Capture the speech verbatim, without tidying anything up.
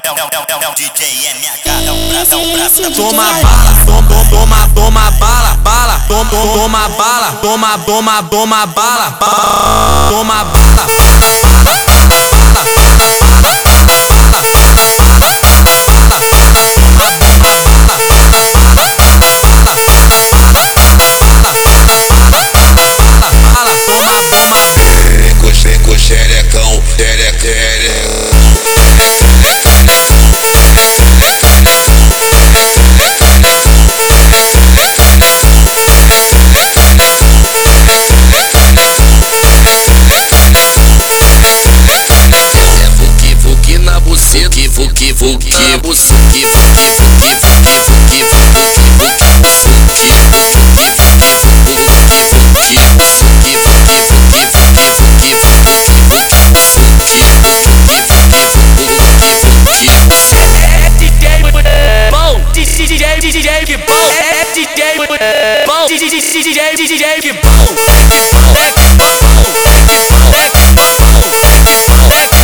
é o D J M H, é o braço, é o braço. Toma bala, toma, toma, toma bala, bala, toma, toma bala, toma, toma, toma bala, bala, toma bala, bala, bala, bala, bala, Seco, xerecão, xerecão. Vuki na buceta, vuki vuki na buceta, vuki vuki vuki vuki D J, D J que bom, é D J bom, D J, D J, D J que bom, é que bom, é que bom, é que bom, é que bom, é que bom.